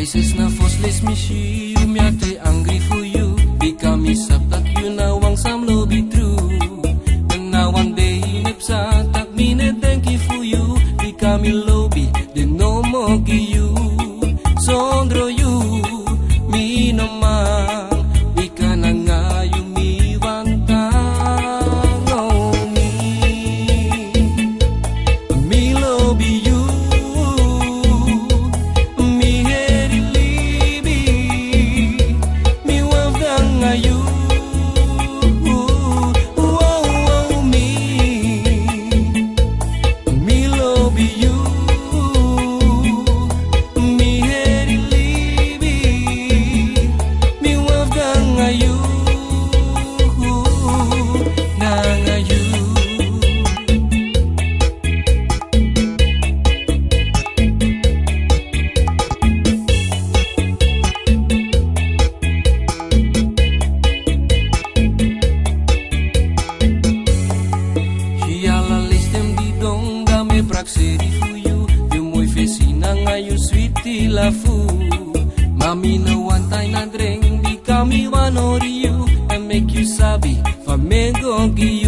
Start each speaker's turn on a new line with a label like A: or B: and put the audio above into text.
A: Says na fosles mishi you me ate angry for you. Become isap tak you na wang sam lo be true. And now one day nepsa tak mine thank you for you. Become you lobby then no more give you. Sondro you mi no mang ika na nga you mi wantang oh me lobby you. Mami no one time na drink, become one or you and make you sabi, famengo gi